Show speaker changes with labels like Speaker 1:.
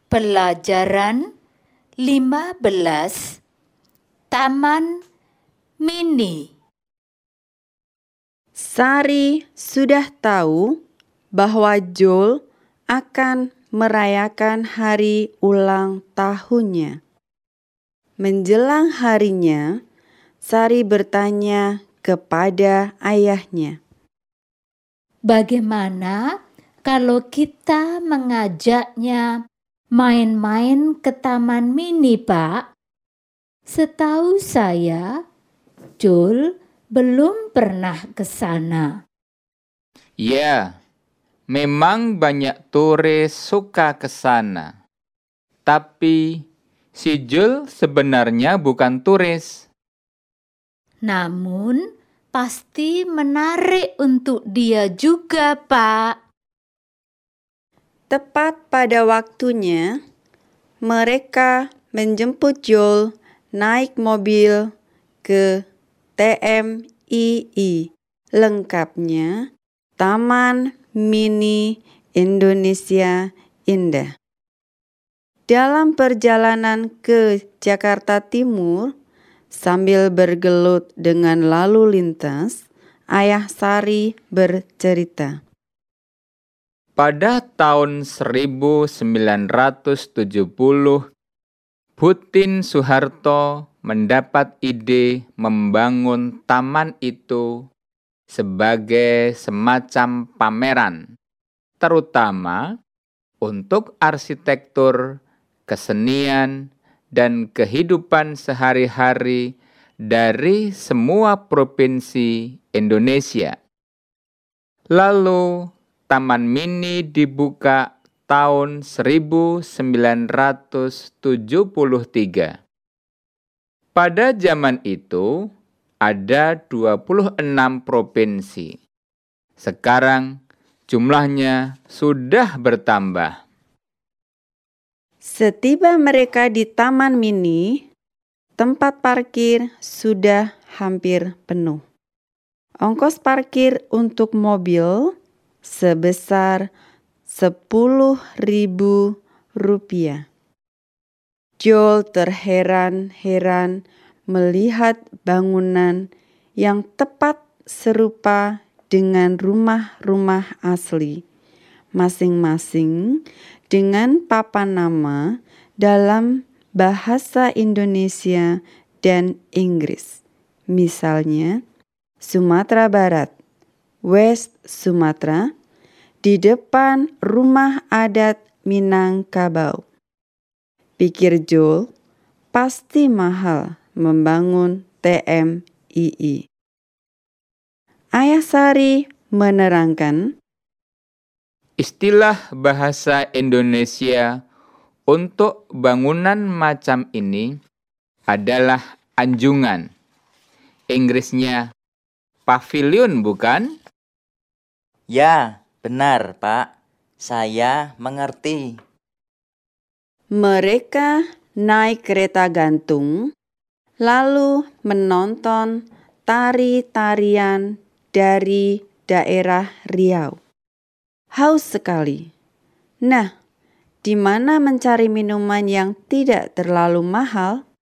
Speaker 1: Pelajaran 15 Taman Mini.
Speaker 2: Sari sudah tahu bahwa Joel akan merayakan hari ulang tahunnya. Menjelang harinya, Sari bertanya kepada ayahnya,
Speaker 1: Bagaimana kalau kita mengajaknya main-main ke Taman Mini, Pak? Setahu saya, Joel belum pernah ke sana.
Speaker 3: Ya, memang banyak turis suka ke sana. Tapi si Jul sebenarnya bukan turis.
Speaker 1: Namun, pasti menarik untuk dia juga, Pak.
Speaker 2: tepat pada waktunya, mereka menjemput Joel naik mobil ke TMII, lengkapnya Taman Mini Indonesia Indah. Dalam perjalanan ke Jakarta Timur, sambil bergelut dengan lalu lintas, ayah Sari bercerita.
Speaker 3: Pada tahun 1970, Putin Soeharto mendapat ide membangun taman itu sebagai semacam pameran, terutama untuk arsitektur, kesenian, dan kehidupan sehari-hari dari semua provinsi Indonesia. Lalu, Taman Mini dibuka tahun 1973. Pada zaman itu, ada 26 provinsi. Sekarang, jumlahnya sudah bertambah.
Speaker 2: Setiba mereka di Taman Mini, tempat parkir sudah hampir penuh. Ongkos parkir untuk mobil sebesar Rp10.000. Joel terheran-heran melihat bangunan yang tepat serupa dengan rumah-rumah asli, masing-masing dengan papan nama dalam bahasa Indonesia dan Inggris. Misalnya, Sumatera Barat, West Sumatra, di depan rumah adat Minangkabau. Pikir Joel, pasti mahal membangun TMII. Ayah Sari menerangkan,
Speaker 3: Istilah bahasa Indonesia untuk bangunan macam ini adalah anjungan. Inggrisnya pavilion, bukan?
Speaker 4: Ya, benar, Pak. Saya mengerti.
Speaker 2: mereka naik kereta gantung, lalu menonton tari-tarian dari daerah Riau. Haus sekali. Nah, di mana mencari minuman yang tidak terlalu mahal?